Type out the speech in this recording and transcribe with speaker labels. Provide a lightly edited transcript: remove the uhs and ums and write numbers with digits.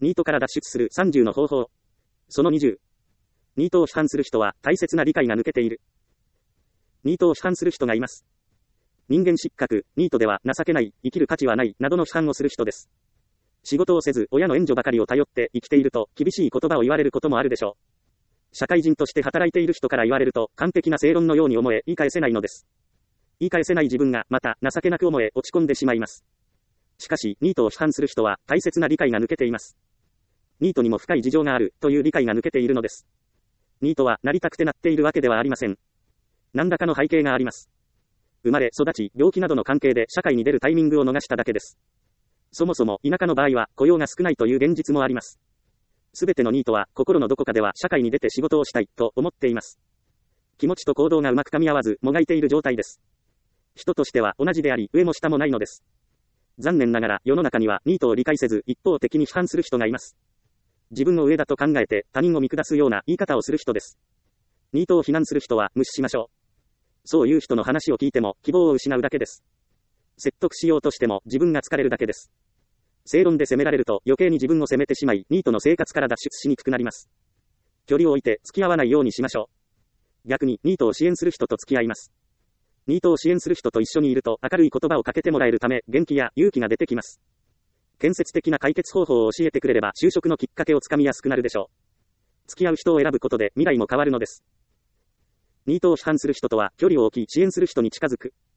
Speaker 1: ニートから脱出する30の方法。その20。ニートを批判する人は大切な理解が抜けている。ニートを批判する人がいます。人間失格、ニートでは情けない、生きる価値はない、などの批判をする人です。仕事をせず、親の援助ばかりを頼って生きていると、厳しい言葉を言われることもあるでしょう。社会人として働いている人から言われると、完璧な正論のように思え、言い返せないのです。言い返せない自分が、また、情けなく思え、落ち込んでしまいます。しかし、ニートを批判する人は、大切な理解が抜けています。ニートにも深い事情がある、という理解が抜けているのです。ニートは、なりたくてなっているわけではありません。何らかの背景があります。生まれ、育ち、病気などの関係で社会に出るタイミングを逃しただけです。そもそも、田舎の場合は、雇用が少ないという現実もあります。すべてのニートは、心のどこかでは、社会に出て仕事をしたい、と思っています。気持ちと行動がうまく噛み合わず、もがいている状態です。人としては、同じであり、上も下もないのです。残念ながら、世の中には、ニートを理解せず、一方的に批判する人がいます。自分を上だと考えて、他人を見下すような言い方をする人です。ニートを非難する人は、無視しましょう。そういう人の話を聞いても、希望を失うだけです。説得しようとしても、自分が疲れるだけです。正論で責められると、余計に自分を責めてしまい、ニートの生活から脱出しにくくなります。距離を置いて、付き合わないようにしましょう。逆に、ニートを支援する人と付き合います。ニートを支援する人と一緒にいると、明るい言葉をかけてもらえるため、元気や勇気が出てきます。建設的な解決方法を教えてくれれば、就職のきっかけをつかみやすくなるでしょう。付き合う人を選ぶことで、未来も変わるのです。ニートを批判する人とは、距離を置き、支援する人に近づく。